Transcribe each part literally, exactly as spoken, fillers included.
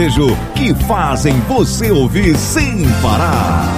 Que fazem você ouvir sem parar.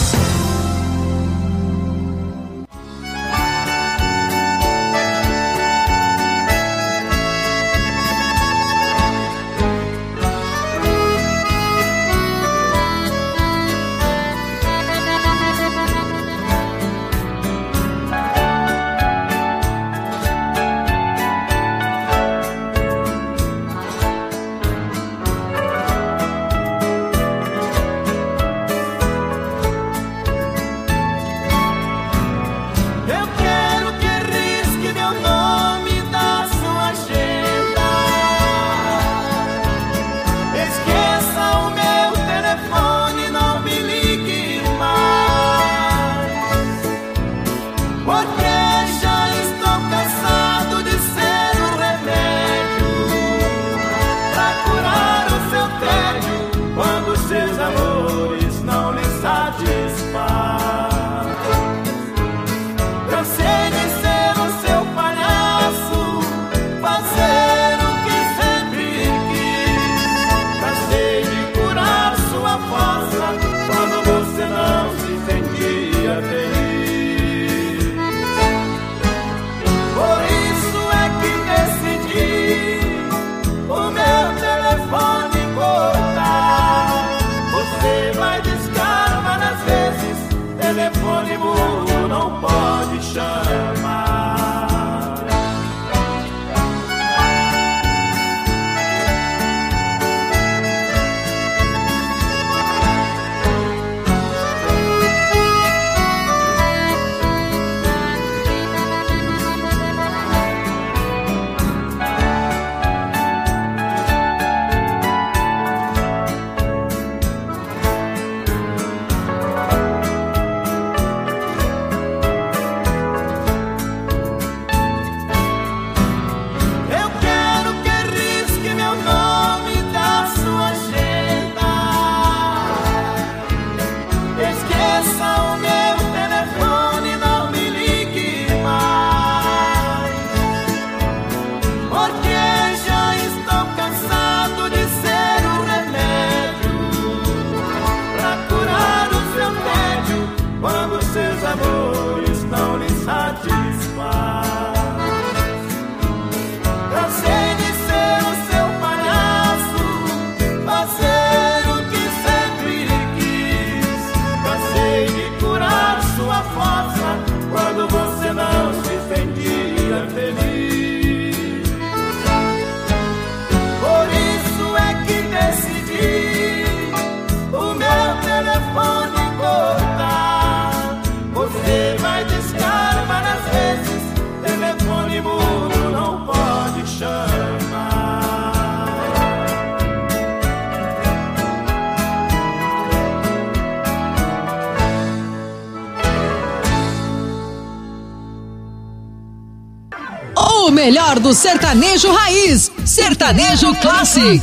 O melhor do sertanejo raiz, Sertanejo Classic.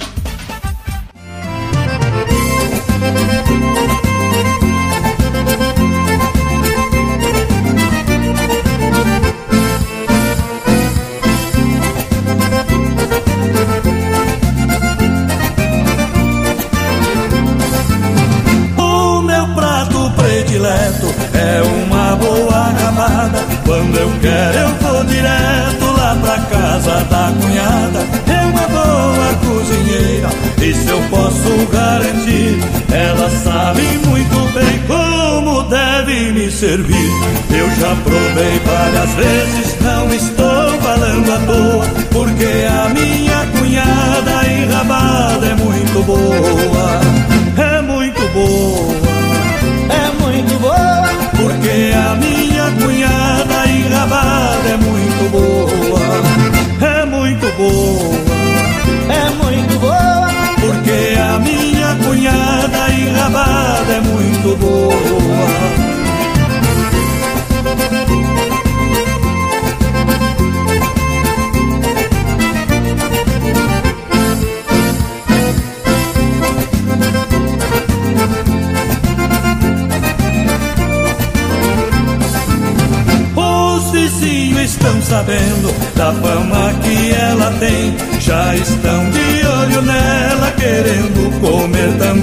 O meu prato predileto é uma boa rabada. Quando eu quero eu vou direto lá pra casa da cunhada. É uma boa cozinheira, isso eu posso garantir. Ela sabe muito bem como deve me servir. Eu já provei várias vezes, não estou falando à toa, porque a minha cunhada enrabada é muito boa. É muito boa, é muito boa, porque a minha cunhada enrabada é muito boa. É muito boa, é muito boa, porque a minha cunhada enrabada é muito boa. Estão sabendo da fama que ela tem, já estão de olho nela, querendo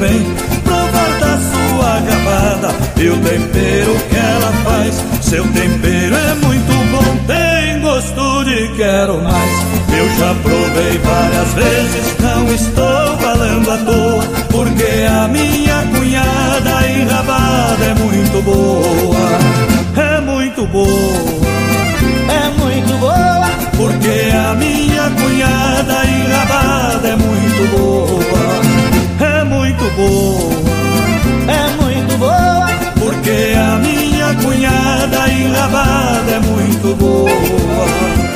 vem provar da sua gravada e o tempero que ela faz. Seu tempero é muito bom, tem gosto de quero mais. Eu já provei várias vezes, não estou falando à toa, porque a minha cunhada enrabada é muito boa. É muito boa, é muito boa, porque a minha cunhada enrabada é muito boa. É muito boa, é muito boa, porque a minha cunhada enrabada é muito boa.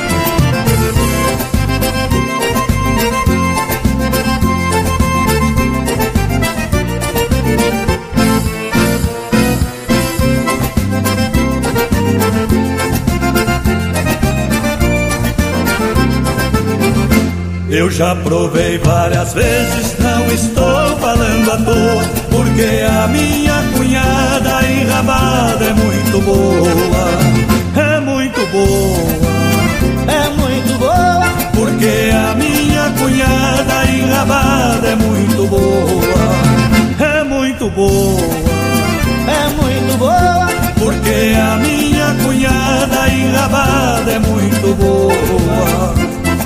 Eu já provei várias vezes, não estou falando à toa, porque a minha cunhada enrabada é muito boa. É muito boa, é muito boa, porque a minha cunhada enrabada é muito boa. É muito boa, é muito boa, porque a minha cunhada enrabada é muito boa.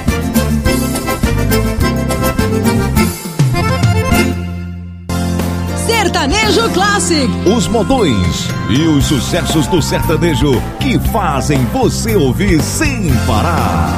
Sertanejo Classic. Os modões e os sucessos do sertanejo que fazem você ouvir sem parar.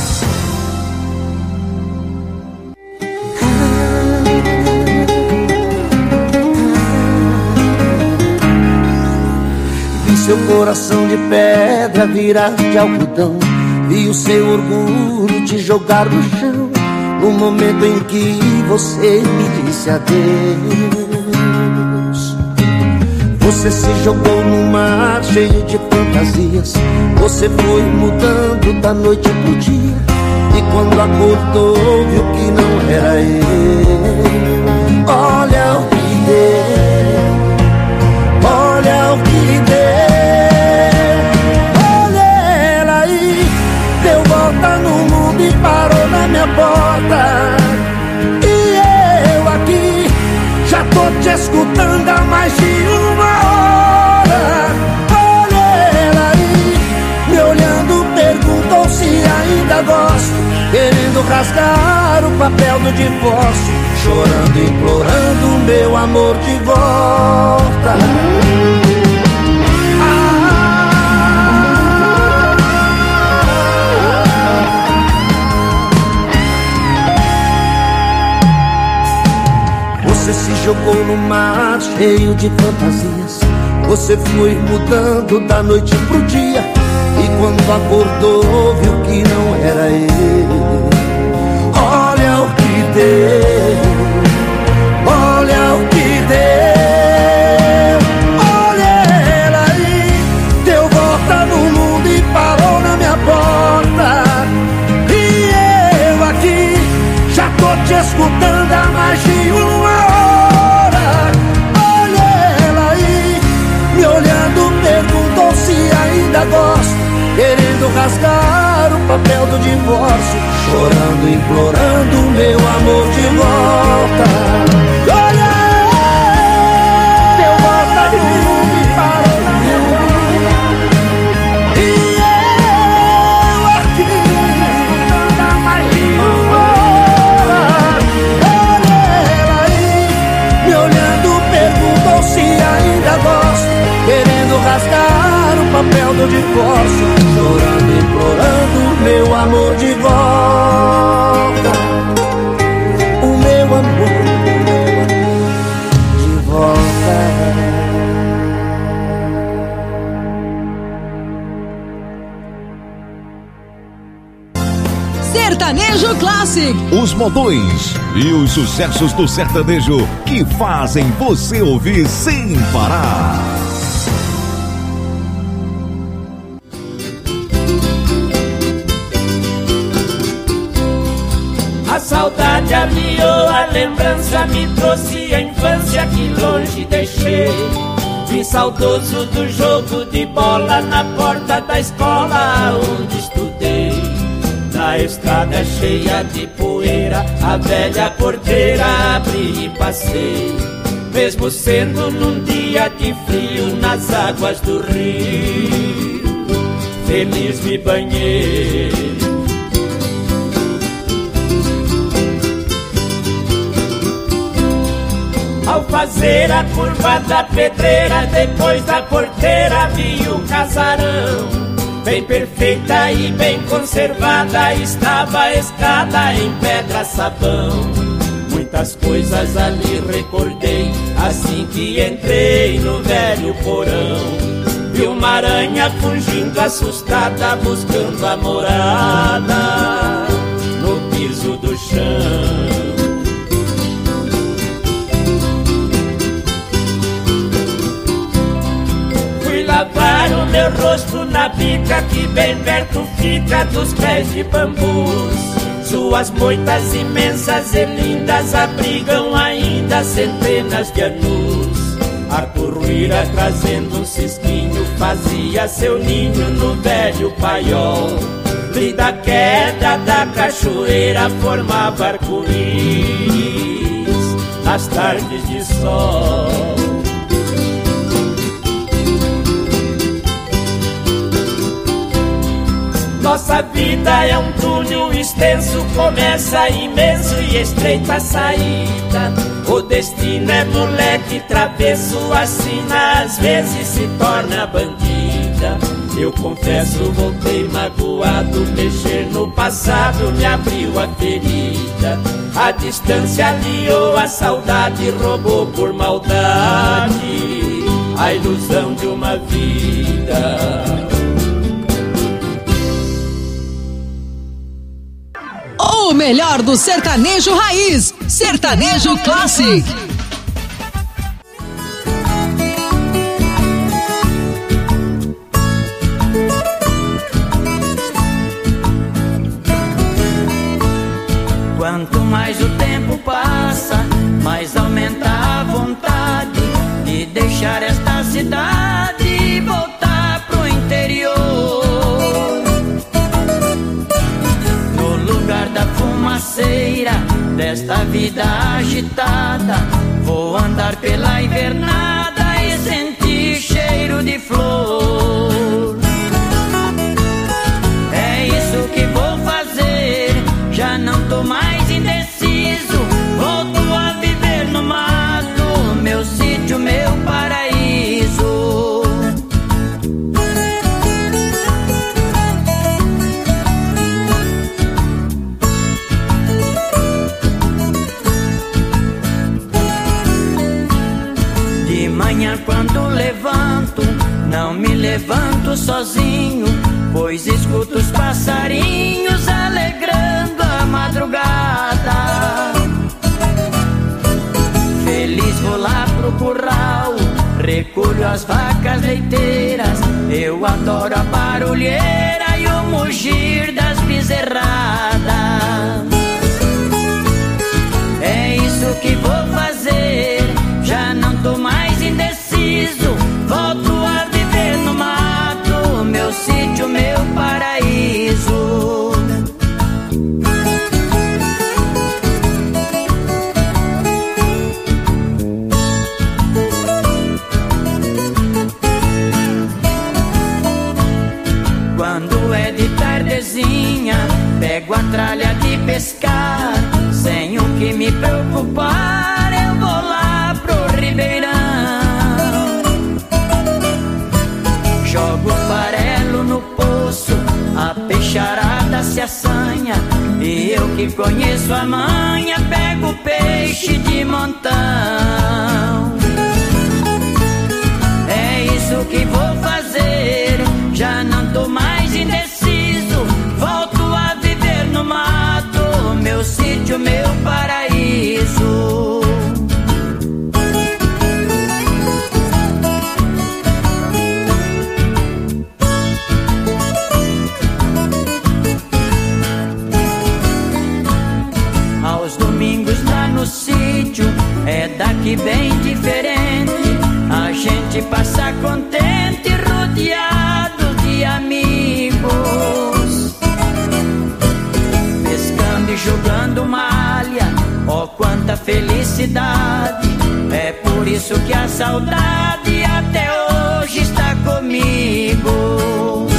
Vi seu coração de pedra virar de algodão, vi o seu orgulho te jogar no chão, no momento em que você me disse adeus. Você se jogou no mar cheio de fantasias, você foi mudando da noite pro dia, e quando acordou viu que não era eu. Olha o que deu, olha o que deu. Olha ela aí, deu volta no mundo e parou na minha porta. E eu aqui já tô te escutando há mais de uma hora. Olha ela aí, me olhando, perguntou se ainda gosto, querendo rasgar o papel do divórcio, chorando, implorando meu amor de volta. Você se jogou no mar cheio de fantasias, você foi mudando da noite pro dia, e quando acordou viu que não era ele. Olha o que deu, olha o que deu. Olha ela aí, deu volta no mundo e parou na minha porta. E eu aqui já tô te escutando há mais de uma hora. Perguntou se ainda gosto, querendo rasgar o papel do divórcio, chorando, implorando meu amor de volta. Olha, deu volta no mundo e parou na minha porta. E eu aqui, dá mais de uma hora. Olha ela aí, me olhando, perguntou se ainda gosto, querendo rasgar o papel do divórcio, chorando, implorando meu amor de volta. O meu amor de volta. Sertanejo Classic. Os modões e os sucessos do sertanejo que fazem você ouvir sem parar. A saudade aliou, a lembrança me trouxe a infância que longe deixei. Vim saudoso do jogo de bola na porta da escola onde estudei. Na estrada cheia de poeira, a velha porteira abri e passei. mesmo sendo num dia de frio nas águas do rio. Feliz me banhei. Ao fazer a curva da pedreira, depois da porteira vi o casarão. Bem perfeita e bem conservada estava a escada em pedra sabão. Muitas coisas ali recordei assim que entrei no velho porão. Vi uma aranha fugindo assustada, buscando a morada no piso do chão. Lavar o meu rosto na bica que bem perto fica dos pés de bambus. Suas moitas imensas e lindas abrigam ainda centenas de anos. A curruíra trazendo um cisquinho fazia seu ninho no velho paiol. E da queda da cachoeira formava arco-íris nas tardes de sol. Nossa vida é um túnel extenso, começa imenso e estreita a saída. O destino é moleque travesso, assina às vezes se torna bandida. Eu confesso, voltei magoado, mexer no passado me abriu a ferida. A distância aliou a saudade, roubou por maldade a ilusão de uma vida. O melhor do sertanejo raiz, Sertanejo Classic. Quanto mais o tempo passa, mais aumenta a vontade de deixar esta cidade e voltar pro interior. Da fumaceira desta vida agitada, vou andar pela invernada e sentir cheiro de flor. É isso que vou fazer, já não tô mais indeciso. Volto a viver no mato, meu sítio, meu paraíso. Quando levanto, não me levanto sozinho, pois escuto os passarinhos alegrando a madrugada. Feliz vou lá pro curral, recolho as vacas leiteiras. Eu adoro a barulheira e o mugir das bezerradas. É isso que vou fazer, já não tô mais indeciso. Volto a viver no mato, meu sítio, meu paraíso. Quando é de tardezinha, pego a tralha de pescar. Sem o que me preocupar, eu vou lá pro ribeirão. Jogo farelo no poço, a peixarada se assanha. E eu que conheço a manha, pego peixe de montão. É isso que vou fazer, já não tô mais indeciso. Volto a viver no mato, meu sítio, meu paraíso. No sítio é daqui bem diferente. A gente passa contente, rodeado de amigos, pescando e jogando malha. Oh, quanta felicidade! É por por isso que a saudade até hoje está comigo.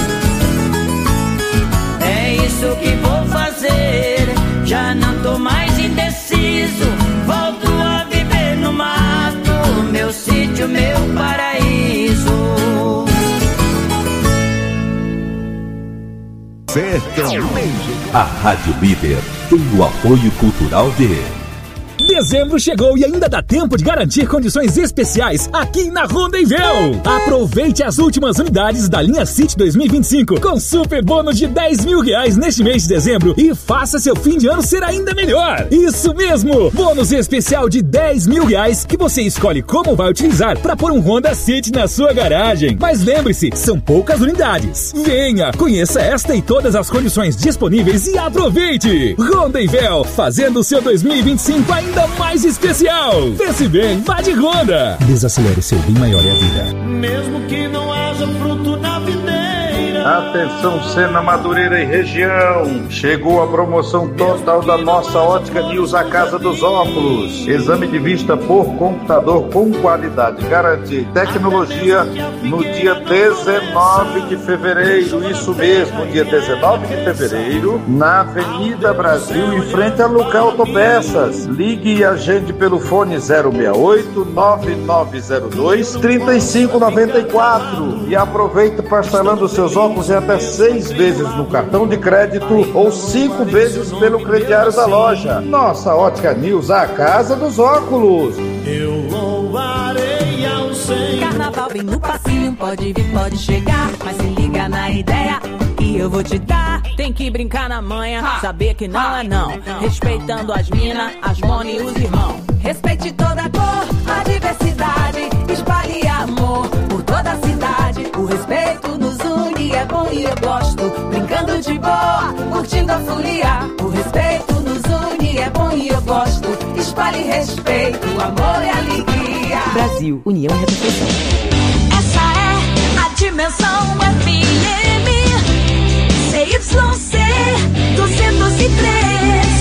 É isso que vou fazer, já não tô mais indeciso. Volto a viver no mato, meu sítio, meu paraíso. Sertanejo. A Rádio Líder tem o apoio cultural de... Dezembro chegou e ainda dá tempo de garantir condições especiais aqui na Rondenvel. Aproveite as últimas unidades da linha City dois mil e vinte e cinco com super bônus de dez mil reais neste mês de dezembro e faça seu fim de ano ser ainda melhor. Isso mesmo, bônus especial de dez mil reais que você escolhe como vai utilizar para pôr um Honda City na sua garagem. Mas lembre-se, são poucas unidades. Venha, conheça esta e todas as condições disponíveis e aproveite. Rondenvel, fazendo o seu dois mil e vinte e cinco ainda mais especial. Pense bem, vá de Honda. Desacelere, seu bem maior é a vida. Mesmo que não haja fruto na videira. Atenção, Sena, Madureira e região. Chegou a promoção total da nossa Ótica News, a Casa dos Óculos. Exame de vista por computador com qualidade, garantia e tecnologia no dia dezenove de fevereiro. Isso mesmo, dia dezenove de fevereiro, na Avenida Brasil, em frente a Luca Autopeças. Ligue e agende pelo fone zero seis oito, nove nove zero dois, três cinco nove quatro e aproveite parcelando seus óculos em até seis vezes no cartão de crédito ou cinco vezes pelo crediário da loja. Nossa Ótica News, a Casa dos Óculos. Eu louvarei ao Senhor. Carnaval vem no passinho, pode vir, pode chegar, mas se liga na ideia que eu vou te dar. Tem que brincar na manha, saber que não é não. Respeitando as minas, as mona e os irmãos. Respeite toda a cor, a diversidade. Espalhe amor por toda a cidade. O respeito nos une, é bom e eu gosto. Brincando de boa, curtindo a folia. O respeito nos une, é bom e eu gosto. Espalhe respeito, amor e alegria. Brasil, União e Representação. Essa é a Dimensão F M C Y C duzentos e três,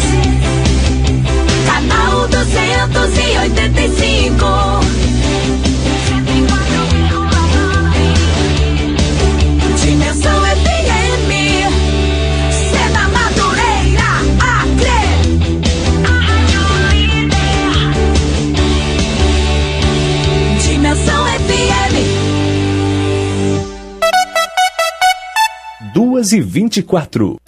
canal duzentos e oitenta e cinco. Dimensão F M, Sena, Madureira, Acre. Dimensão F M. duas e vinte e quatro.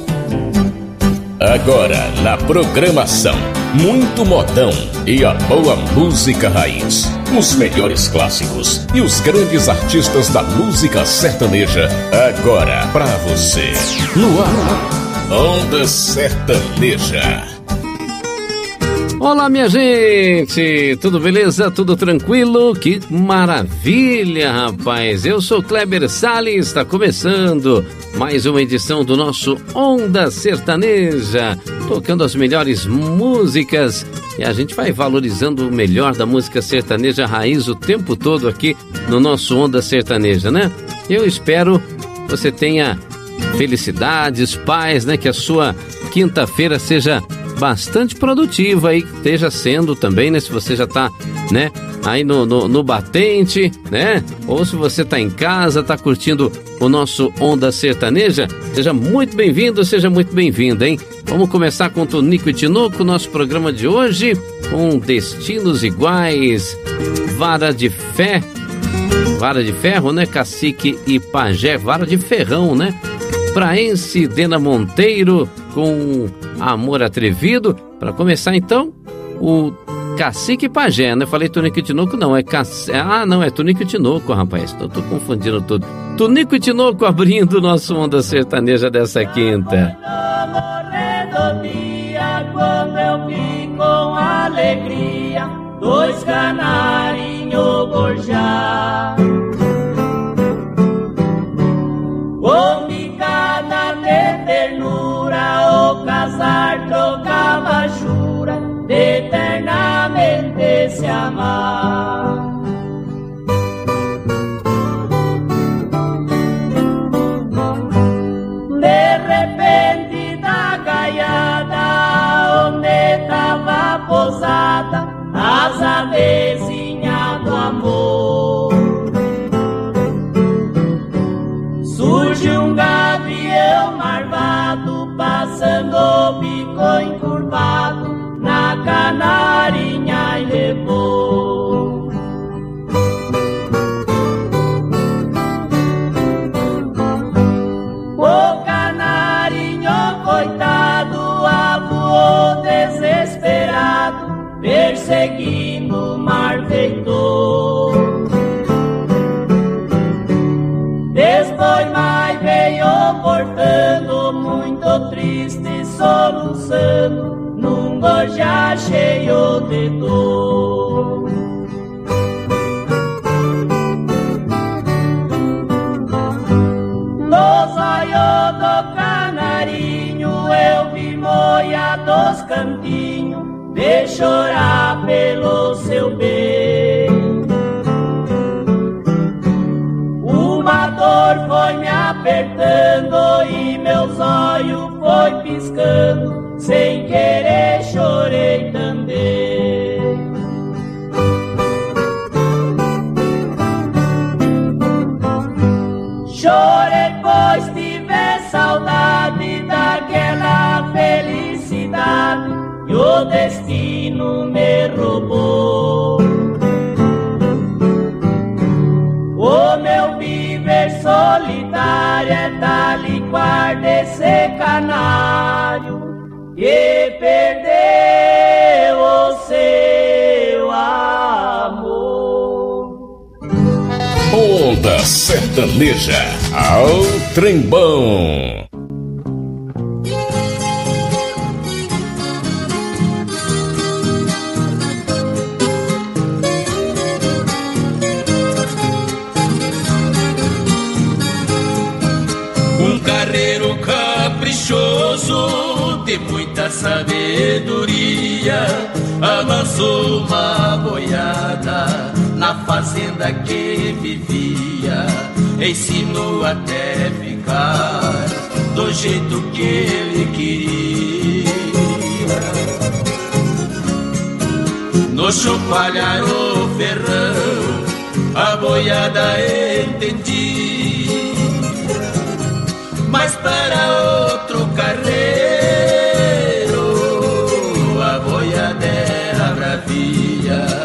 Agora na programação, muito modão e a boa música raiz. Os melhores clássicos e os grandes artistas da música sertaneja. Agora pra você. No ar, Onda Sertaneja. Olá, minha gente, tudo beleza? Tudo tranquilo? Que maravilha, rapaz! Eu sou Kleber Salles, está começando mais uma edição do nosso Onda Sertaneja, tocando as melhores músicas e a gente vai valorizando o melhor da música sertaneja raiz o tempo todo aqui no nosso Onda Sertaneja, né? Eu espero que você tenha felicidades, paz, né? Que a sua quinta-feira seja bastante produtiva e esteja sendo também, né? Se você já tá, né? Aí no, no, no batente, né? Ou se você tá em casa, tá curtindo o nosso Onda Sertaneja, seja muito bem-vindo, seja muito bem-vinda, hein? Vamos começar com Tonico e Tinoco, nosso programa de hoje, com Destinos Iguais, Vara de Fé, Vara de Ferro, né? Cacique e Pajé, Vara de Ferrão, né? Praense, Dena Monteiro, com Amor Atrevido. Para começar, então, o Cacique e Pajé, né? Falei Tonico e Tinoco, não, é Cac... Ah, não, é Tonico e Tinoco, rapaz. Tô, tô confundindo tudo. Tonico e Tinoco abrindo o nosso Onda Sertaneja dessa quinta. Morrendo dia, quando eu vi com alegria dois canarinhos gorjar. Com picada de ternura, o casar trocava jura de eternamente se amar. De repente da gaiada, onde tava posada, as avezinhas seguindo o mar feitor. Depois mais veio portando, muito triste, soluçando, num gorjá cheio de dor. Nos olhos do canarinho eu vi moia dos cantinhos, de chorar pelo seu bem. Uma dor foi me apertando e meus olhos foi piscando, sem querer chorei também. Chorei pois tive saudade daquela felicidade que o destino me roubou. O meu viver solitário é tal e qual desse canário que perdeu o seu amor. Onda Sertaneja, ao trembão. Um carreiro caprichoso de muita sabedoria amansou uma boiada na fazenda que vivia, ensinou até ficar do jeito que ele queria. No chupalhar o ferrão a boiada entendia, mas para outro carreiro a boiada era bravia.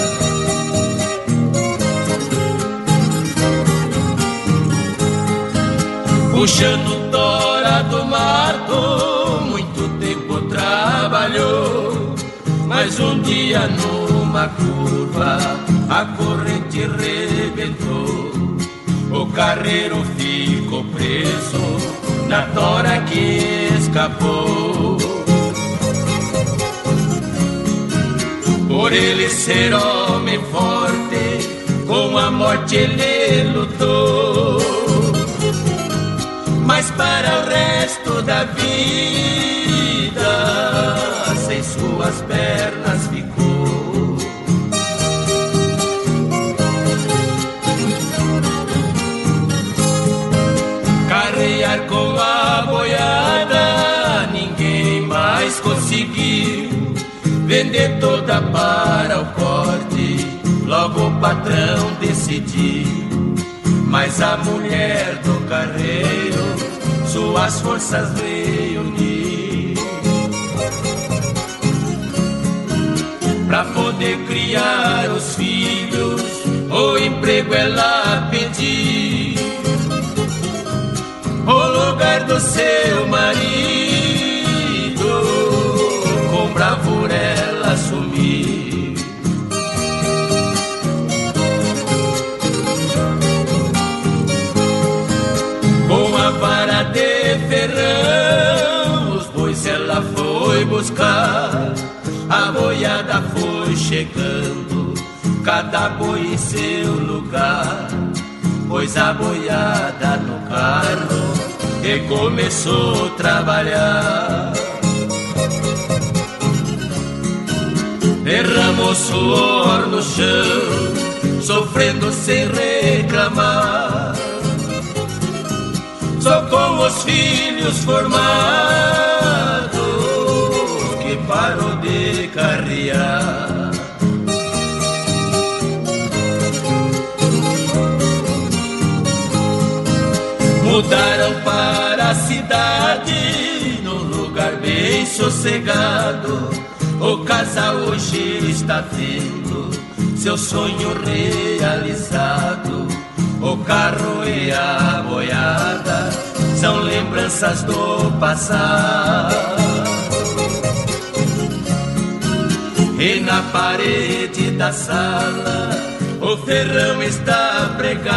Puxando tora do mato, muito tempo trabalhou, mas um dia numa curva a corrente rebentou. O carreiro ficou preso na tora que escapou. Por ele ser homem forte, com a morte ele lutou, mas para o resto da vida sem suas pernas ficou. Carrear com a boiada ninguém mais conseguiu, vender toda para o corte, logo o patrão decidiu. Mas a mulher do carreiro suas forças veio unir, pra poder criar os filhos, o emprego ela pediu, o lugar do seu marido, com bravura ela assumiu. Com a vara de ferrão os bois ela foi buscar, a boiada foi chegando, cada boi em seu lugar, pôs a boiada no carro e começou a trabalhar. Derramou suor no chão, sofrendo sem reclamar, só com os filhos formados que parou de carrear. Mudaram para a cidade, num lugar bem sossegado. O casal hoje está tendo seu sonho realizado. O carro e a boiada são lembranças do passado. e na parede da sala o ferrão está pregado,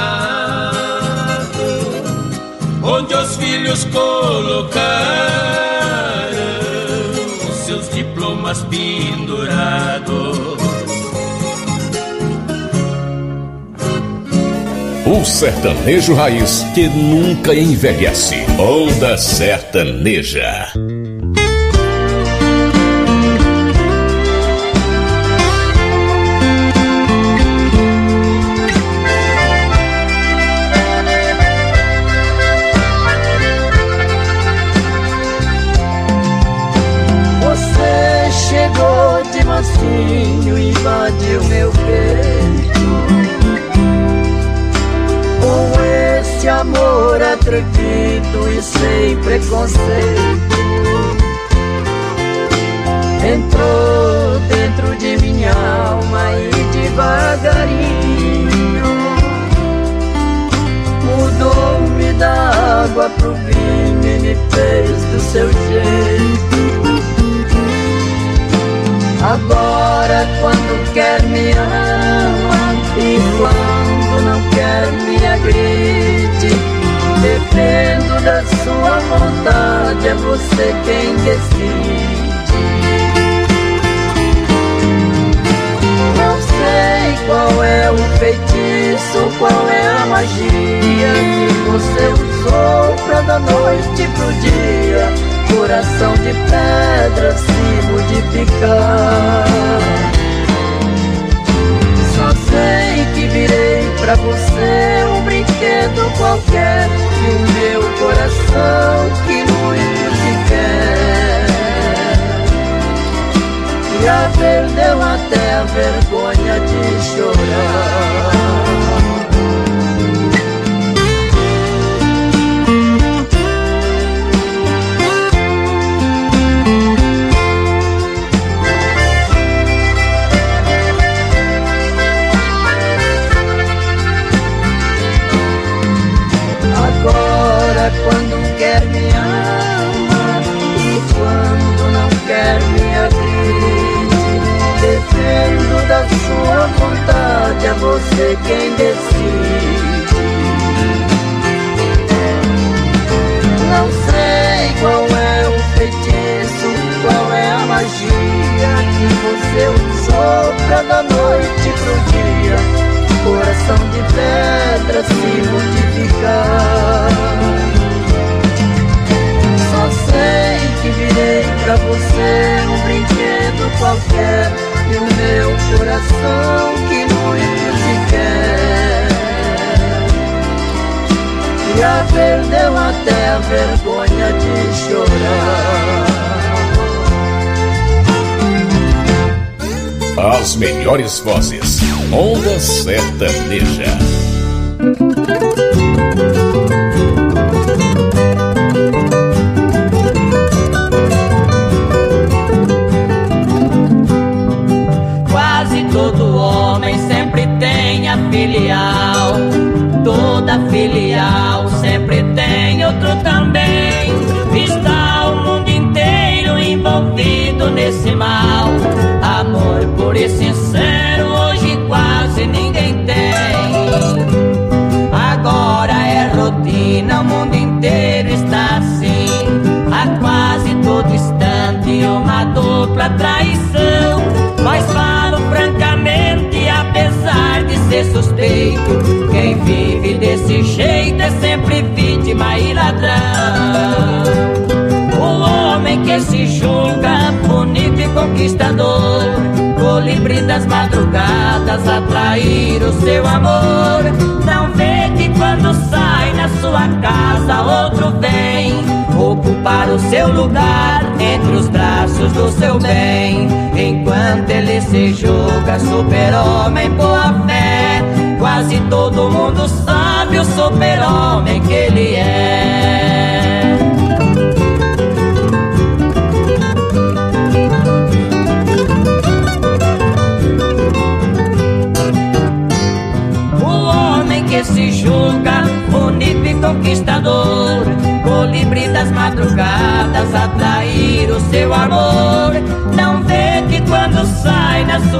onde os filhos colocaram os seus diplomas pendurados. O sertanejo raiz que nunca envelhece. Onda Sertaneja. Você chegou de mansinho e invadiu meu peito com esse amor atrevido e sem preconceito. Entrou dentro de minha alma e devagarinho mudou-me da água pro vinho e me fez do seu jeito. Agora quando quer me ama e quando não quer me agride, dependo da sua vontade, é você quem decide. Não sei qual é o feitiço, qual é a magia que você usou pra da noite pro dia coração de pedra se modificar. Só sei que virei pra você um brinquedo qualquer e o meu coração que muito te quer já perdeu até a vergonha de chorar. Agora quando quer me ama e quando não quer me agride, dependo da sua vontade, é você quem decide. Não sei qual é o feitiço, qual é a magia que você usou pra da noite pro dia coração de pedra se modificar. Só sei que virei pra você um brinquedo qualquer e o meu coração que muito te quer já perdeu até a vergonha de chorar. As melhores vozes. Onda Sertaneja. Quase todo homem sempre tem a filial, toda filial sempre tem outro também. Está o mundo inteiro envolvido nesse mal. Amor puro e sincero hoje quase ninguém tem. Agora é rotina, o mundo inteiro está assim. A quase todo instante uma dupla traição. Mas falo francamente, apesar de ser suspeito, quem vive desse jeito é sempre vítima e ladrão. O homem que se julga bonito e conquistador, colibri das madrugadas a trair o seu amor. Não vê que quando sai na sua casa outro vem ocupar o seu lugar entre os braços do seu bem. Enquanto ele se julga super-homem boa fé, quase todo mundo sabe o super-homem que ele é. Que se julga bonito e conquistador, colibri das madrugadas a trair o seu amor. Não vê que quando sai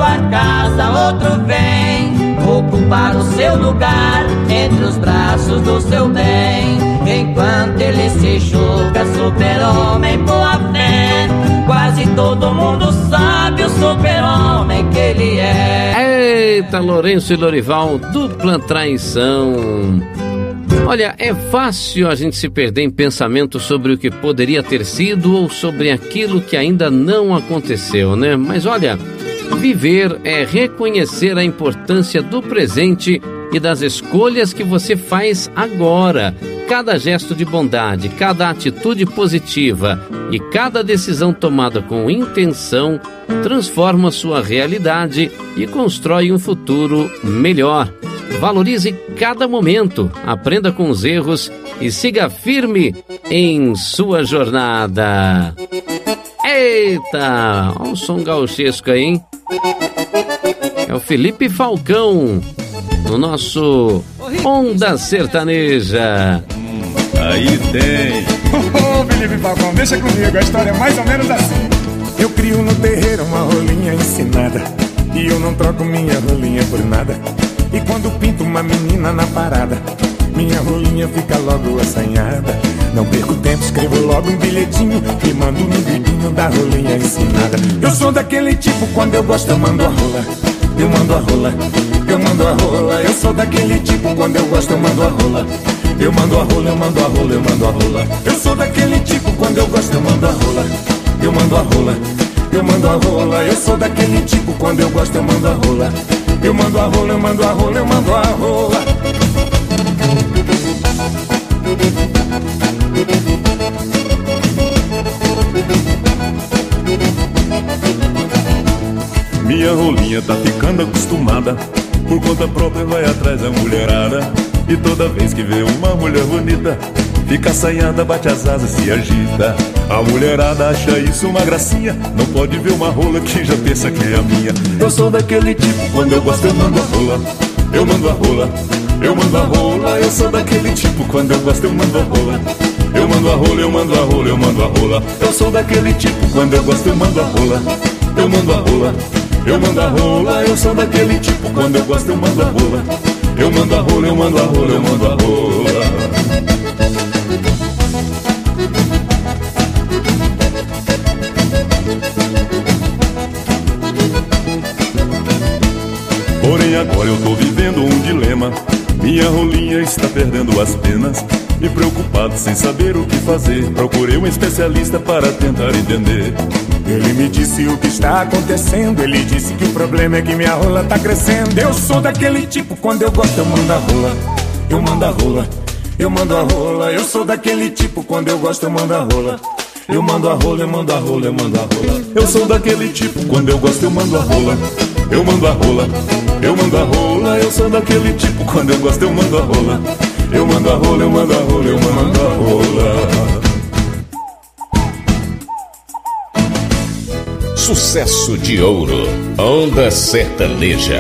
sua casa outro vem ocupar o seu lugar entre os braços do seu bem. Enquanto ele se julga super-homem, boa fé, quase todo mundo sabe o super-homem que ele é. Eita, Lourenço e Lorival, dupla traição. Olha, é fácil a gente se perder em pensamento sobre o que poderia ter sido ou sobre aquilo que ainda não aconteceu, né? Mas olha, viver é reconhecer a importância do presente e das escolhas que você faz agora. Cada gesto de bondade, cada atitude positiva e cada decisão tomada com intenção transforma sua realidade e constrói um futuro melhor. Valorize cada momento, aprenda com os erros e siga firme em sua jornada. Eita, olha o som gauchesco aí, hein? É o Felipe Falcão, no nosso Onda Sertaneja. Aí tem. Ô, oh, Felipe Falcão, deixa comigo, a história é mais ou menos assim. Eu crio no terreiro uma rolinha ensinada, e eu não troco minha rolinha por nada. E quando pinto uma menina na parada, minha rolinha fica logo assanhada. Não perco tempo, escrevo logo um bilhetinho e mando no bibinho da rolinha ensinada. Eu sou daquele tipo, quando eu gosto eu mando a rola. Eu mando a rola, eu mando a rola. Eu sou daquele tipo, quando eu gosto eu mando a rola. Eu mando a rola, eu mando a rola, eu mando a rola. Eu sou daquele tipo, quando eu gosto eu mando a rola. Eu mando a rola, eu mando a rola. Eu sou daquele tipo, quando eu gosto eu mando a rola. Eu mando a rola, eu mando a rola, eu mando a rola. Minha rolinha tá ficando acostumada, por conta própria vai atrás da mulherada. E toda vez que vê uma mulher bonita, fica assanhada, bate as asas, se agita. A mulherada acha isso uma gracinha, não pode ver uma rola que já pensa que é a minha. Eu sou daquele tipo, quando eu gosto eu mando a rola. Eu mando a rola, eu mando a rola. Eu sou daquele tipo, quando eu gosto eu mando a rola. Eu mando a rola, eu mando a rola, eu mando a rola. Eu sou daquele tipo, quando eu gosto eu mando a rola. Eu mando a rola, eu mando a rola. Eu sou daquele tipo, quando eu gosto eu mando a rola. Eu mando a rola, eu mando a rola, eu mando a rola. Porém agora eu tô vivendo um dilema. Minha rolinha está perdendo as penas. Me preocupado sem saber o que fazer, procurei um especialista para tentar entender. Ele me disse o que está acontecendo. Ele disse que o problema é que minha rola tá crescendo. Eu sou daquele tipo, quando eu gosto eu mando a rola. Eu mando a rola, eu mando a rola. Eu sou daquele tipo, quando eu gosto eu mando a rola. Eu mando a rola, eu mando a rola, eu mando a rola. Eu sou daquele tipo, quando eu gosto eu mando a rola. Eu mando a rola, eu mando a rola. Eu sou daquele tipo, quando eu gosto eu mando a rola. Eu mando a rola, eu mando a rola, eu mando a rola. Sucesso de ouro, Onda Sertaneja.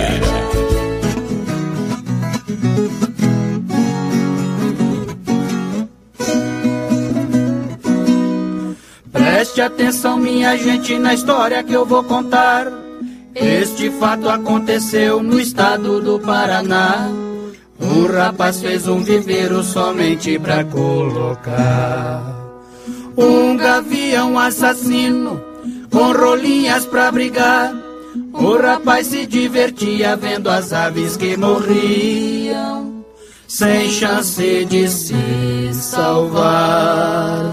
Preste atenção, minha gente, na história que eu vou contar. Este fato aconteceu no estado do Paraná. Um rapaz fez um viveiro somente pra colocar um gavião assassino com rolinhas pra brigar. O rapaz se divertia vendo as aves que morriam sem chance de se salvar.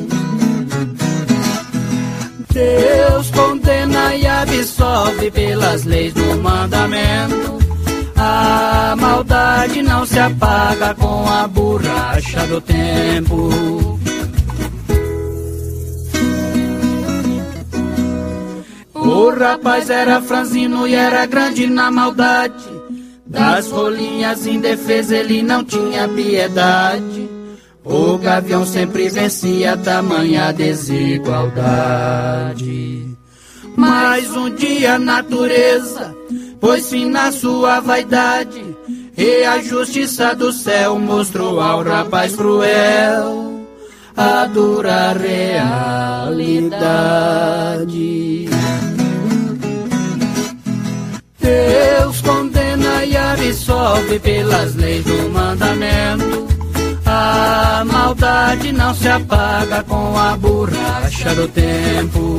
Deus condena e absolve pelas leis do mandamento. A maldade não se apaga com a borracha do tempo. O rapaz era franzino e era grande na maldade. Das rolinhas indefesas ele não tinha piedade. O gavião sempre vencia tamanha desigualdade. Mas um dia a natureza pôs fim na sua vaidade, e a justiça do céu mostrou ao rapaz cruel a dura realidade. absolve pelas leis do mandamento. A maldade não se apaga com a borracha do tempo.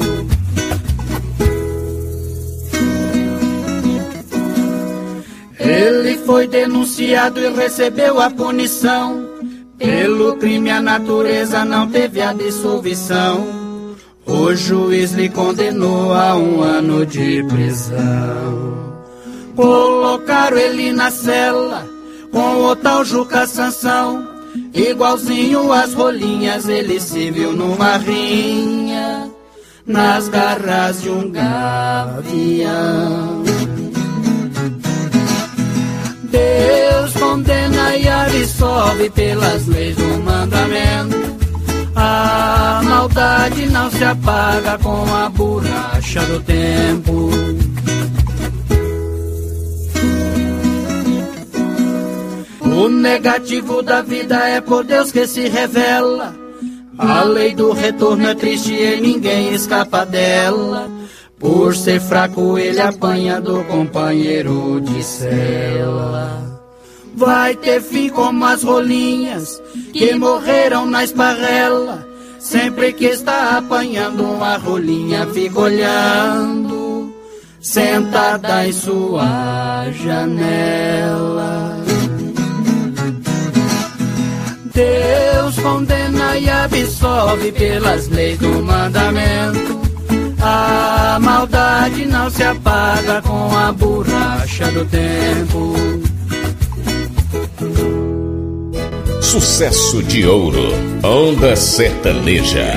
Ele foi denunciado e recebeu a punição. Pelo crime a natureza não teve absolvição. O juiz lhe condenou a um ano de prisão. Colocaram ele na cela com o tal Juca Sansão. Igualzinho às rolinhas ele se viu numa rinha nas garras de um gavião. Deus condena e absolve pelas leis do mandamento. A maldade não se apaga com a borracha do tempo. O negativo da vida é por Deus que se revela. A lei do retorno é triste e ninguém escapa dela. Por ser fraco ele apanha do companheiro de cela. Vai ter fim como as rolinhas que morreram na esparrela. Sempre que está apanhando uma rolinha fica olhando, sentada em sua janela. Deus condena e absolve pelas leis do mandamento. A maldade não se apaga com a borracha do tempo. Sucesso de ouro, Onda Sertaneja.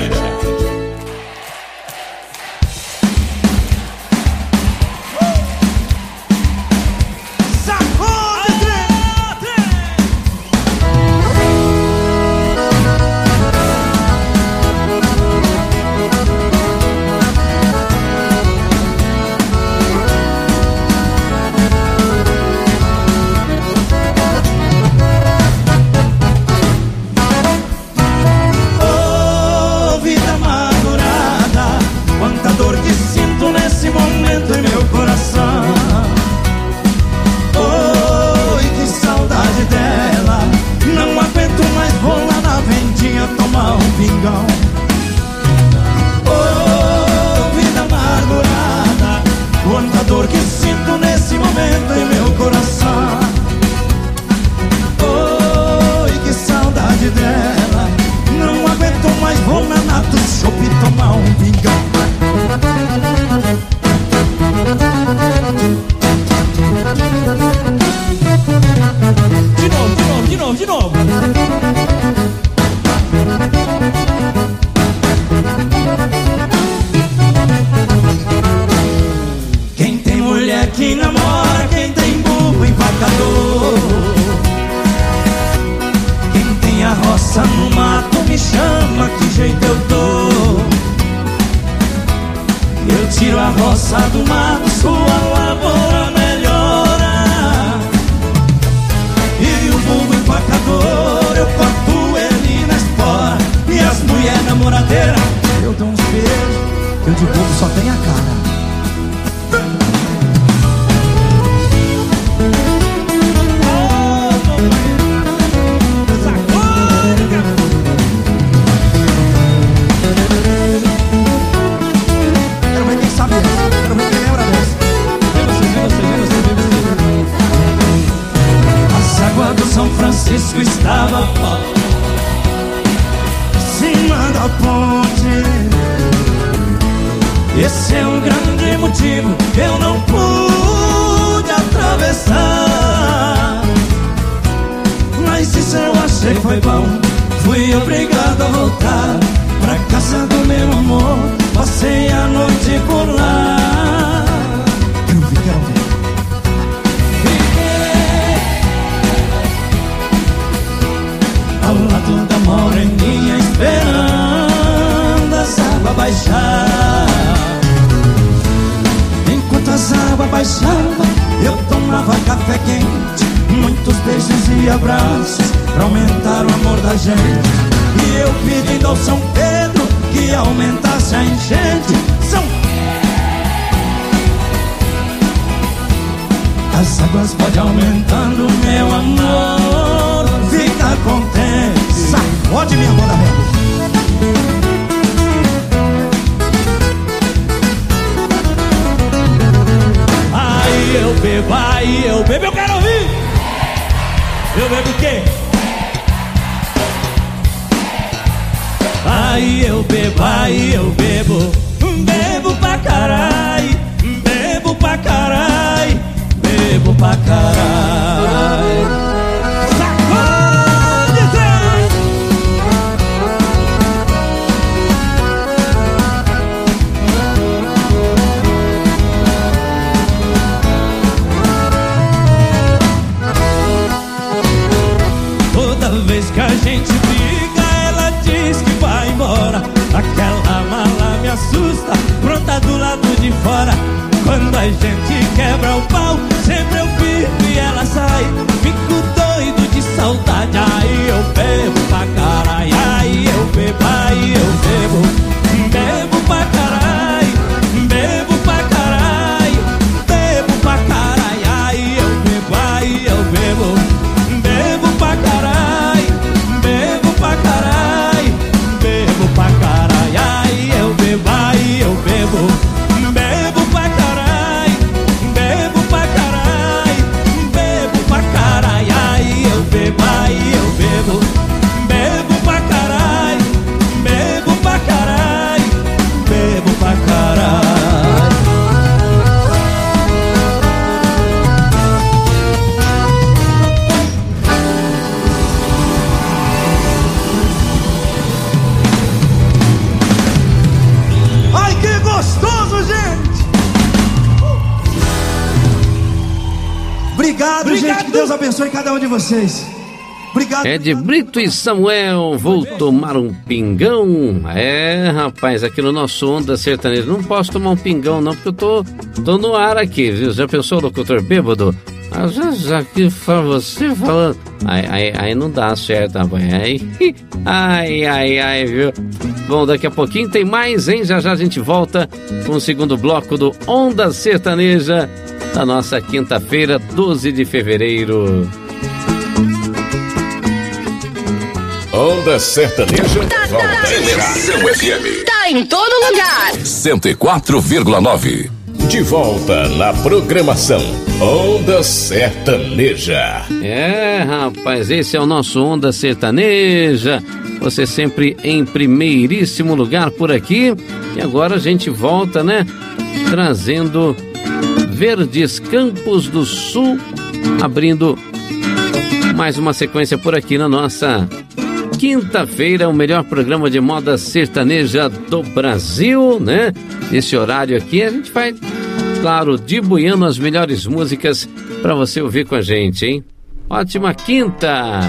as águas pode aumentando, meu amor, fica contente. Sacode minha banda régua. Aí eu bebo, aí eu bebo, eu quero ouvir. Eu bebo o quê? Aí eu bebo, aí eu bebo, bebo pra carai, bebo pra carai, bebo pra carai. Sacode, trem! Toda vez que a gente briga, ela diz que vai embora. Aquela mala me assusta, pronta do lado de fora. Quando a gente quebra o pau, sempre eu fico e ela sai. Fico doido de saudade, aí eu bebo pra caralho. Aí eu bebo, aí eu bebo, bebo pra caralho, bebo pra caralho, bebo pra caralho. Aí eu bebo, aí eu bebo, bebo pra caralho, bebo pra caralho, bebo pra caralho. Aí eu bebo, aí eu bebo, bebo pra caralho, bebo pra caralho, bebo pra caralho. Aí eu bebo, aí eu bebo, bebo pra caralho, bebo pra caralho, bebo pra caralho. Ai, que gostoso, gente! Obrigado, Obrigado. gente. Que Deus abençoe cada um de vocês. Obrigado. É de Brito e Samuel, vou tomar um pingão. É, rapaz, aqui no nosso Onda Sertaneja. Não posso tomar um pingão, não, porque eu tô, tô no ar aqui, viu? Já pensou, locutor bêbado? Ah, já, já que foi você falando. Aí, aí, aí não dá certo, rapaz. Aí, ai, ai, ai, viu? Bom, daqui a pouquinho tem mais, hein? Já já a gente volta com o segundo bloco do Onda Sertaneja da nossa quinta-feira, doze de fevereiro. Onda Sertaneja volta Emoção F M. Tá em todo lugar. cento e quatro vírgula nove. De volta na programação Onda Sertaneja. É, rapaz, esse é o nosso Onda Sertaneja. Você sempre em primeiríssimo lugar por aqui. E agora a gente volta, né? Trazendo Verdes Campos do Sul, abrindo mais uma sequência por aqui na nossa quinta-feira, o melhor programa de moda sertaneja do Brasil, né? Esse horário aqui a gente vai, claro, dibuiando as melhores músicas para você ouvir com a gente, hein? Ótima quinta!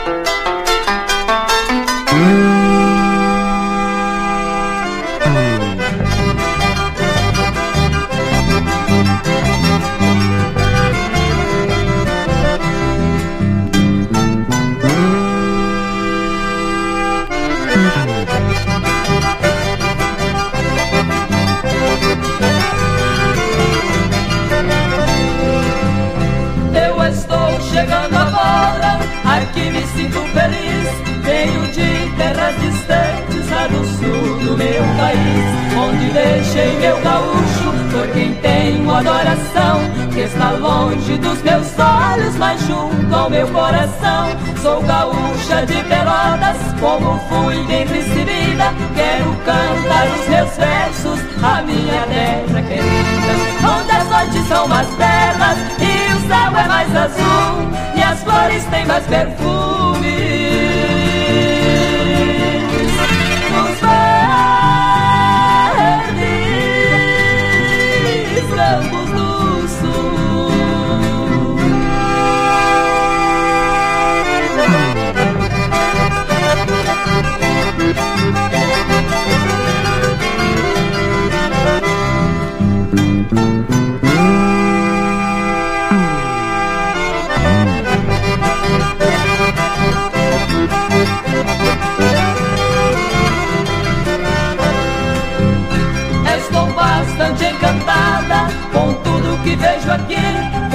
Aqui me sinto feliz, venho de terras distantes, lá do sul do meu país, onde deixei meu gaúcho por quem tenho adoração, que está longe dos meus olhos, mas junto ao meu coração. Sou gaúcha de Pelotas, como fui bem recebida, quero cantar os meus versos, a minha terra querida, onde as noites são mais belas e o céu é mais azul e as flores têm mais perfume. Os verdes campos do sul.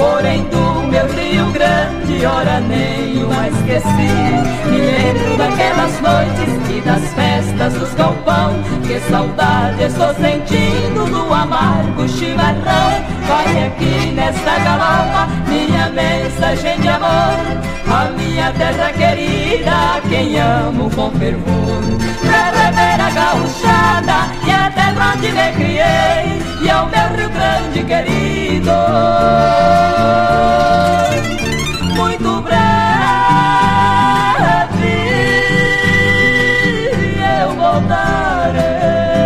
porém do meu Rio Grande, ora nenhuma esqueci. Me lembro daquelas noites e das festas dos galpão, que saudade estou sentindo do amargo chimarrão. Corre aqui nesta galopa, minha mensagem de amor, a minha terra querida, quem amo com fervor. Pra rever a gauchada e a terra onde me criei, e ao meu Rio Grande querido, muito breve eu voltarei.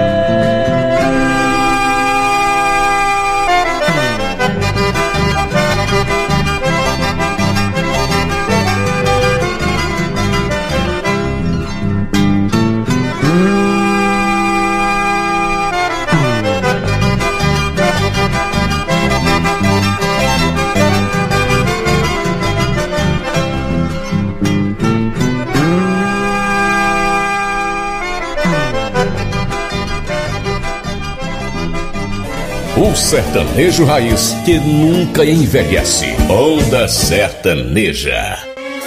O sertanejo raiz que nunca envelhece. Onda Sertaneja.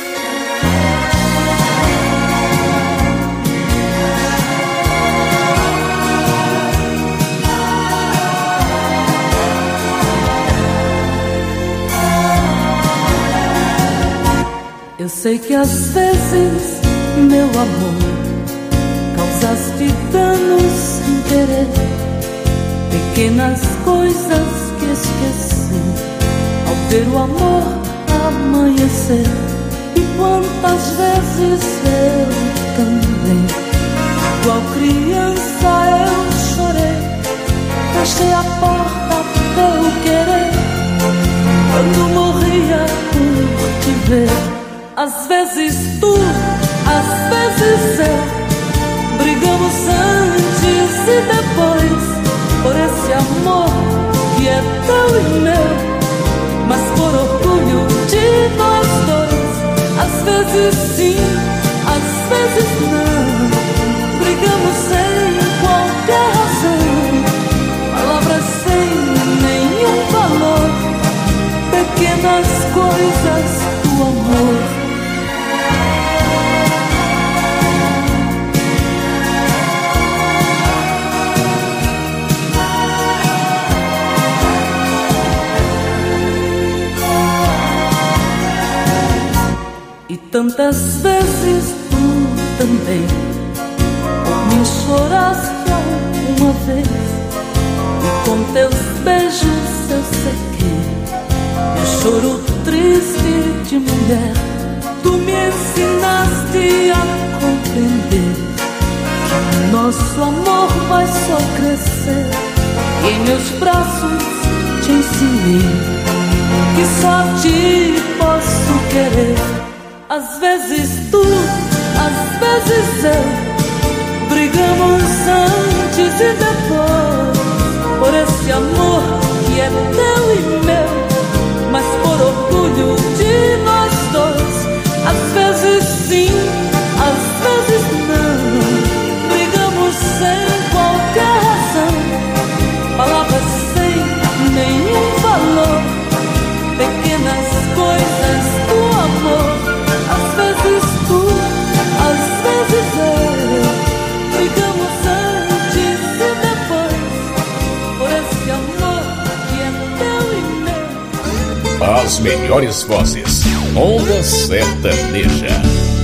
Eu sei que às vezes, meu amor, causaste danos sem querer, pequenas coisas que esqueci ao ver o amor amanhecer. E quantas vezes eu também, igual criança, eu chorei, fechei a porta pelo querer, quando morria por te ver. Às vezes tu, às vezes eu, brigamos antes e depois, por esse amor que é teu e meu, mas por orgulho de nós dois. Às vezes sim, às vezes não, brigamos sem qualquer razão, palavras sem nenhum valor, pequenas coisas do amor. Tantas vezes tu também por mim choraste alguma vez, e com teus beijos eu sequei o choro triste de mulher. Tu me ensinaste a compreender que o nosso amor vai só crescer, e em meus braços te ensinei que só te posso querer. Às vezes tu, às vezes eu, brigamos antes e depois, por esse amor que é teu e meu, mas por orgulho de nós dois. Às vezes sim, às vezes não, brigamos sem qualquer razão, palavras sem nenhum valor, pequenas coisas do amor. Às vezes tu, às vezes eu, brigamos antes e depois, por esse amor que é teu e meu. As melhores vozes, Onda Sertaneja.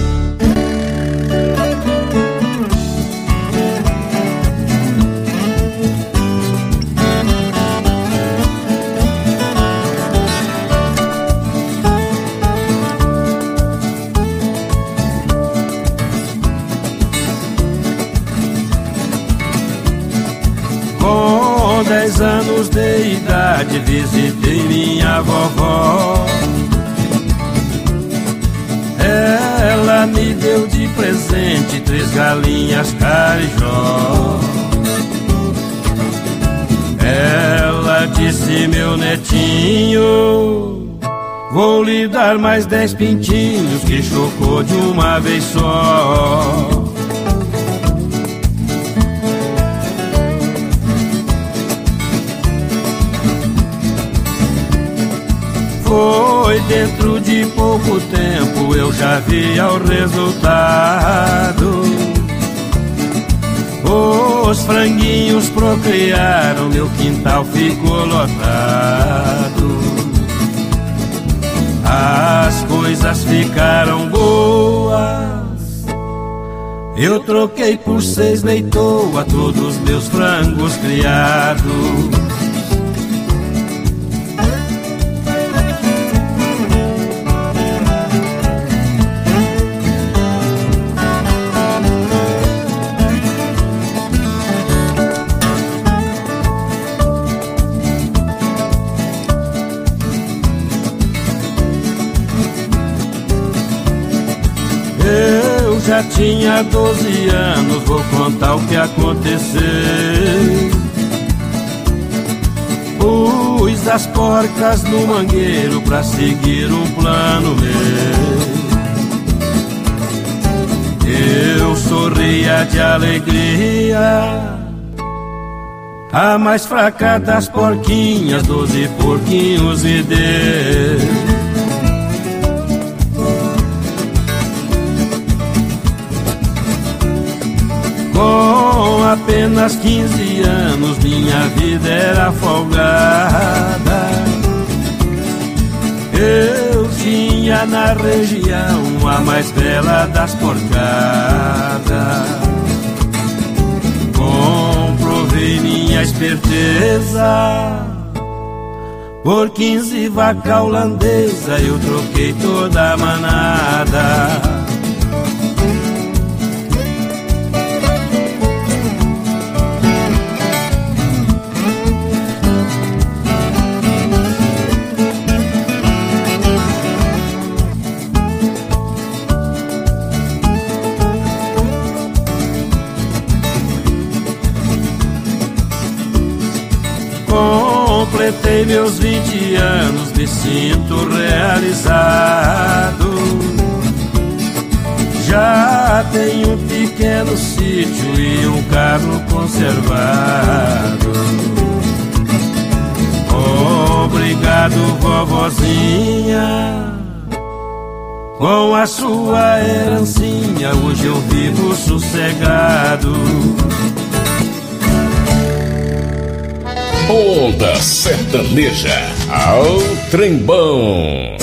Dez anos de idade visitei minha vovó. Ela me deu de presente três galinhas carijó. Ela disse: meu netinho, vou lhe dar mais dez pintinhos que chocou de uma vez só. Foi dentro de pouco tempo eu já via o resultado. Os franguinhos procriaram, meu quintal ficou lotado. As coisas ficaram boas. Eu troquei por seis leitoa todos meus frangos criados. Já tinha doze anos, vou contar o que aconteceu. Pus as porcas no mangueiro pra seguir um plano meu. Eu sorria de alegria. A mais fraca das porquinhas, doze porquinhos me deu. Com apenas quinze anos minha vida era folgada. Eu tinha na região a mais bela das porcadas. Comprovei minha esperteza. Por quinze vaca holandesa eu troquei toda a manada. Completei meus vinte anos, me sinto realizado. Já tenho um pequeno sítio e um carro conservado. Obrigado, vovozinha, com a sua herancinha hoje eu vivo sossegado. Onda Sertaneja ao Trembão.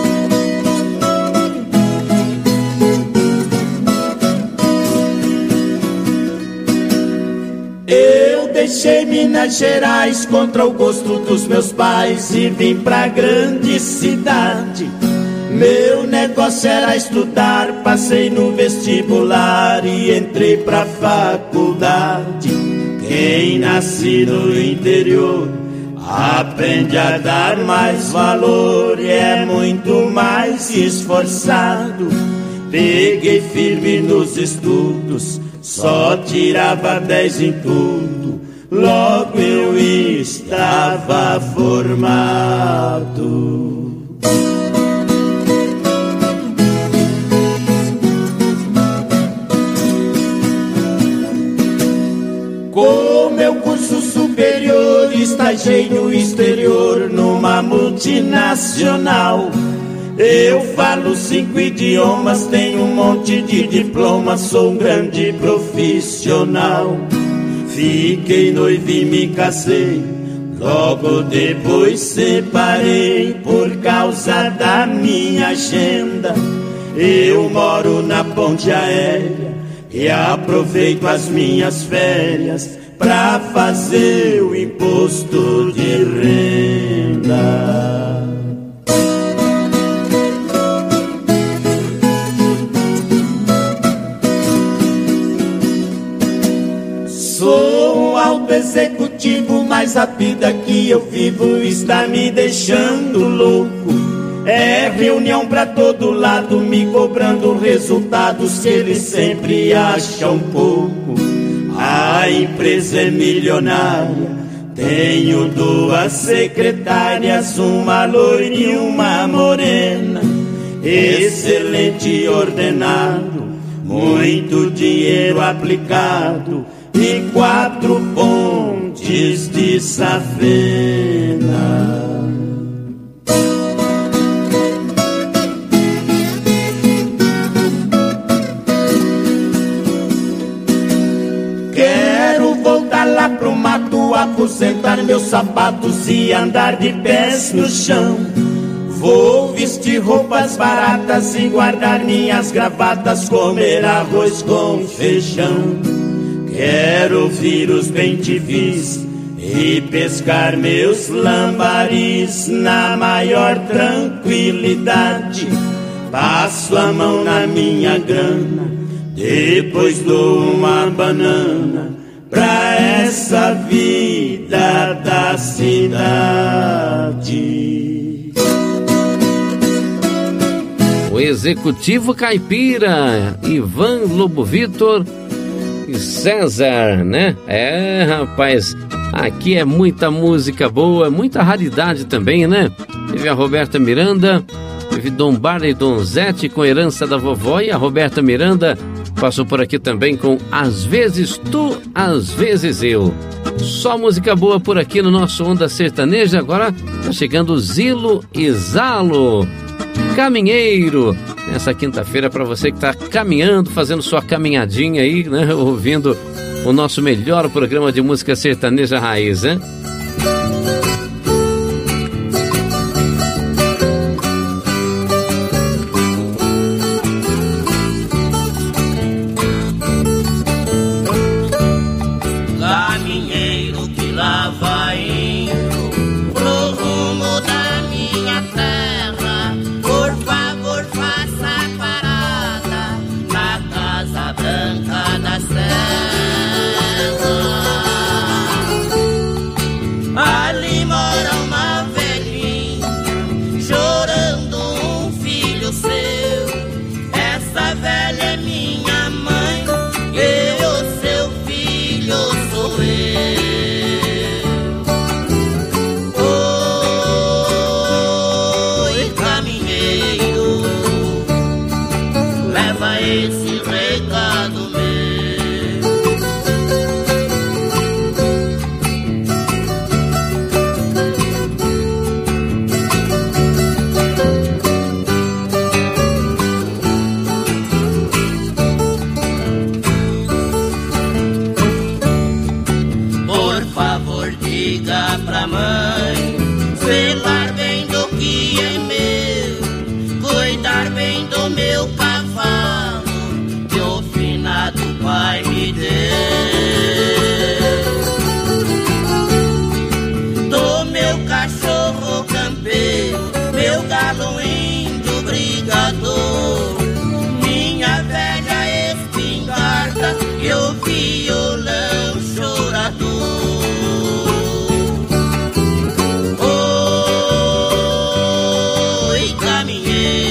Eu deixei Minas Gerais contra o gosto dos meus pais e vim pra grande cidade. Meu negócio era estudar, passei no vestibular e entrei pra faculdade. Quem nasce no interior aprende a dar mais valor e é muito mais esforçado. Peguei firme nos estudos, só tirava dez em tudo. Logo eu estava formado. Com meu curso superior, estagiei no exterior numa multinacional. Eu falo cinco idiomas, tenho um monte de diplomas, sou um grande profissional. Fiquei noivo e me casei, logo depois separei por causa da minha agenda. Eu moro na ponte aérea e aproveito as minhas férias pra fazer o imposto de renda. Sou um alto executivo, mas a vida que eu vivo está me deixando louco. É reunião pra todo lado, me cobrando resultados que eles sempre acham pouco. A empresa é milionária, tenho duas secretárias, uma loira e uma morena. Excelente e ordenado, muito dinheiro aplicado e quatro pontes de safena. Vou sentar meus sapatos e andar de pés no chão. Vou vestir roupas baratas e guardar minhas gravatas, comer arroz com feijão. Quero ouvir os bem-te-vis e pescar meus lambaris na maior tranquilidade. Passo a mão na minha grana, depois dou uma banana pra essa vida da cidade. O executivo caipira, Ivan Lobo Vitor e César, né? É, rapaz, aqui é muita música boa, muita raridade também, né? Teve a Roberta Miranda, teve Dom Barney Donzetti com Herança da Vovó, e a Roberta Miranda passou por aqui também com Às Vezes Tu, Às Vezes Eu. Só música boa por aqui no nosso Onda Sertaneja. Agora tá chegando Zilo e Zalo, Caminheiro, nessa quinta-feira, para você que tá caminhando, fazendo sua caminhadinha aí, né, ouvindo o nosso melhor programa de música sertaneja raiz, né? Caminheiro que lá vai indo pro rumo da minha terra, por favor faça parada na Casa Branca da Serra. Ali mora uma velhinha chorando um filho seu. Essa velha é minha mãe e o seu filho sou eu. Oi, caminheiro, leva esse recado meu. Por favor, diga pra mãe zelar bem do que é meu, cuidar bem do meu cavalo que o finado pai me deu, do meu cachorro campeiro, meu galo índio brigador, minha velha espingarda e o violão chorador. Oi, caminheiro,